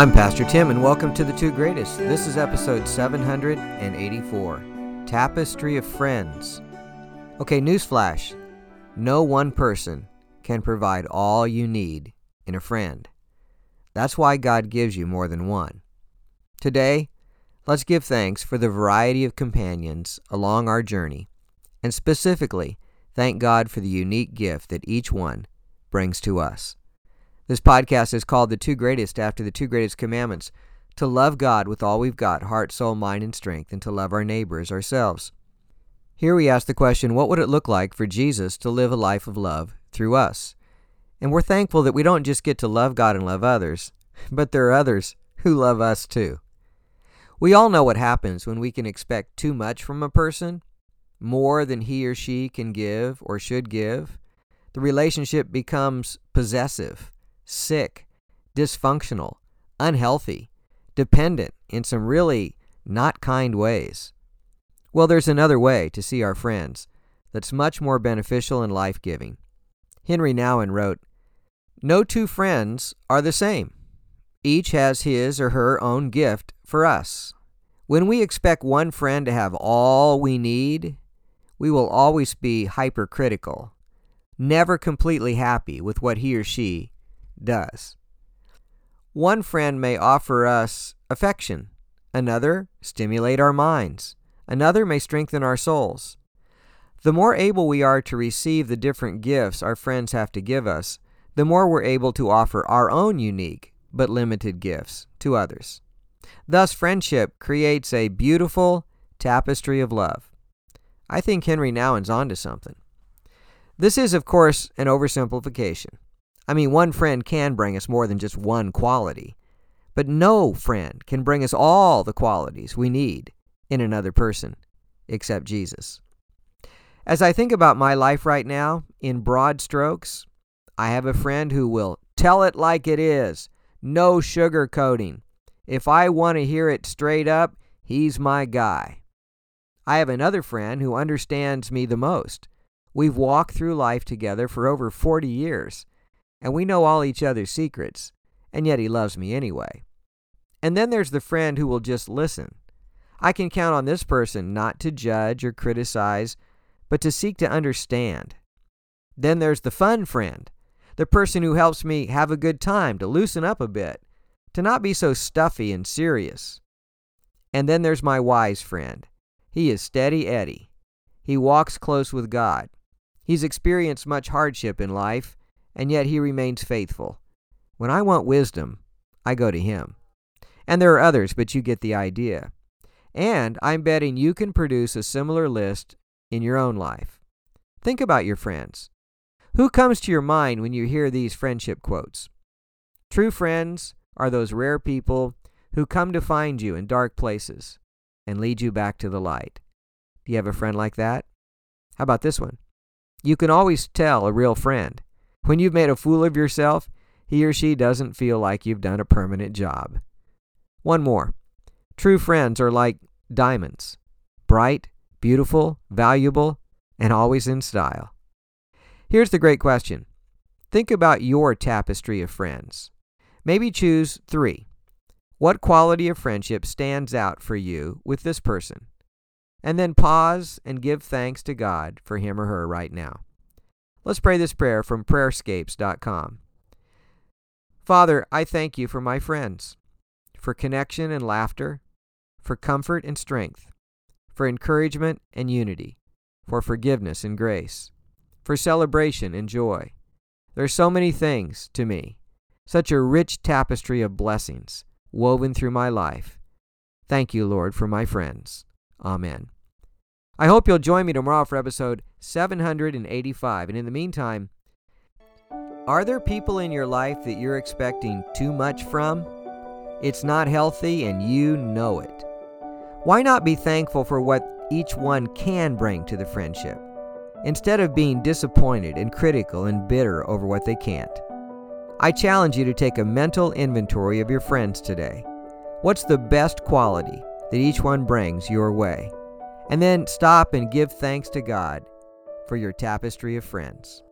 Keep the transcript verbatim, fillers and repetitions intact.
I'm Pastor Tim, and welcome to The Two Greatest. This is episode seven hundred eighty-four, Tapestry of Friends. Okay, newsflash. No one person can provide all you need in a friend. That's why God gives you more than one. Today, let's give thanks for the variety of companions along our journey, and specifically, thank God for the unique gift that each one brings to us. This podcast is called The Two Greatest after the two greatest commandments, to love God with all we've got, heart, soul, mind, and strength, and to love our neighbor as ourselves. Here we ask the question, what would it look like for Jesus to live a life of love through us? And we're thankful that we don't just get to love God and love others, but there are others who love us too. We all know what happens when we can expect too much from a person, more than he or she can give or should give. The relationship becomes possessive, sick, dysfunctional, unhealthy, dependent in some really not kind ways. Well, there's another way to see our friends that's much more beneficial and life-giving. Henry Nouwen wrote, "No two friends are the same. Each has his or her own gift for us. When we expect one friend to have all we need, we will always be hypercritical, never completely happy with what he or she does. One friend may offer us affection, another stimulate our minds, another may strengthen our souls. The more able we are to receive the different gifts our friends have to give us, the more we're able to offer our own unique but limited gifts to others. Thus, friendship creates a beautiful tapestry of love." I think Henry Nouwen's onto something. This is, of course, an oversimplification. I mean, one friend can bring us more than just one quality, but no friend can bring us all the qualities we need in another person except Jesus. As I think about my life right now, in broad strokes, I have a friend who will tell it like it is, no sugarcoating. If I want to hear it straight up, he's my guy. I have another friend who understands me the most. We've walked through life together for over forty years, and we know all each other's secrets, and yet he loves me anyway. And then there's the friend who will just listen. I can count on this person not to judge or criticize, but to seek to understand. Then there's the fun friend, the person who helps me have a good time, to loosen up a bit, to not be so stuffy and serious. And then there's my wise friend. He is steady Eddie. He walks close with God. He's experienced much hardship in life, and yet he remains faithful. When I want wisdom, I go to him. And there are others, but you get the idea. And I'm betting you can produce a similar list in your own life. Think about your friends. Who comes to your mind when you hear these friendship quotes? True friends are those rare people who come to find you in dark places and lead you back to the light. Do you have a friend like that? How about this one? You can always tell a real friend. When you've made a fool of yourself, he or she doesn't feel like you've done a permanent job. One more. True friends are like diamonds. Bright, beautiful, valuable, and always in style. Here's the great question. Think about your tapestry of friends. Maybe choose three. What quality of friendship stands out for you with this person? And then pause and give thanks to God for him or her right now. Let's pray this prayer from prayerscapes dot com. Father, I thank you for my friends, for connection and laughter, for comfort and strength, for encouragement and unity, for forgiveness and grace, for celebration and joy. There are so many things to me, such a rich tapestry of blessings woven through my life. Thank you, Lord, for my friends. Amen. I hope you'll join me tomorrow for episode seven hundred eighty-five. And in the meantime, are there people in your life that you're expecting too much from? It's not healthy and you know it. Why not be thankful for what each one can bring to the friendship, instead of being disappointed and critical and bitter over what they can't? I challenge you to take a mental inventory of your friends today. What's the best quality that each one brings your way? And then stop and give thanks to God for your tapestry of friends.